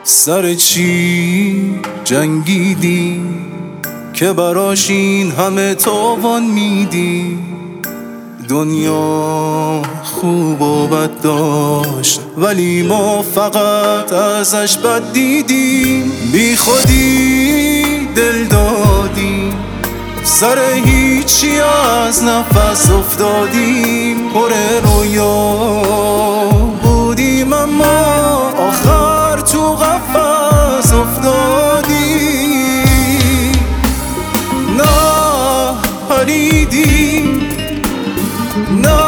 سر چی جنگیدی که براش این همه تاوان میدی؟ دنیا خوب و بد داشت ولی ما فقط ازش بد دیدیم. بی خودی دل دادیم، سر هیچی از نفس افتادیم. پر رویا بودیم اما آخر تو قفس افتادیم. نه پریدیم، نه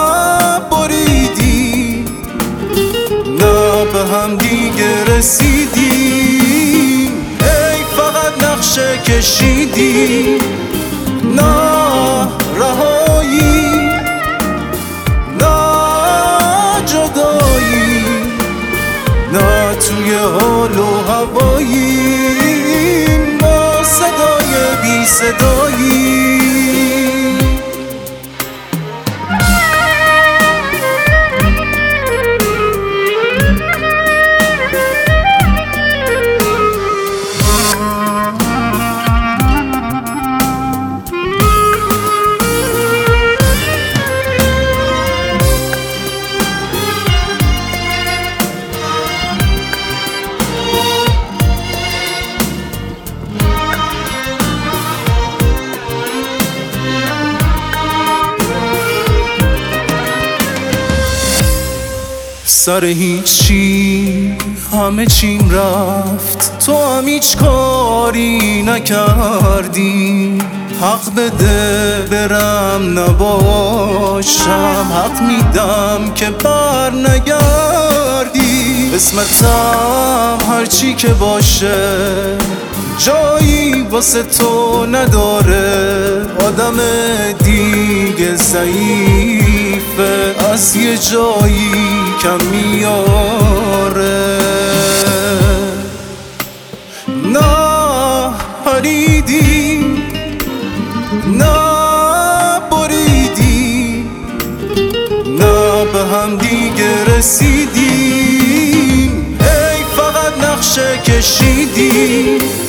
بریدیم، نه به هم دیگه رسیدیم. ای فقط نقشه کشیدیم، نه رهایی، نه جدایی، نه توی حال و هوایی، ما صدای بی صدایی. سر هیچی همه چیم رفت، تو هم هیچ کاری نکردی. حق بده برم نباشم، حق میدم که بر نگردی. قسمتم هرچی که باشه جایی واسه تو نداره. آدم دیگه ضعیفه، از یه جایی کم میاره. نه پریدیم، نه بریدیم، نه به هم دیگه رسیدیم. ای فقط نقشه کشیدیم،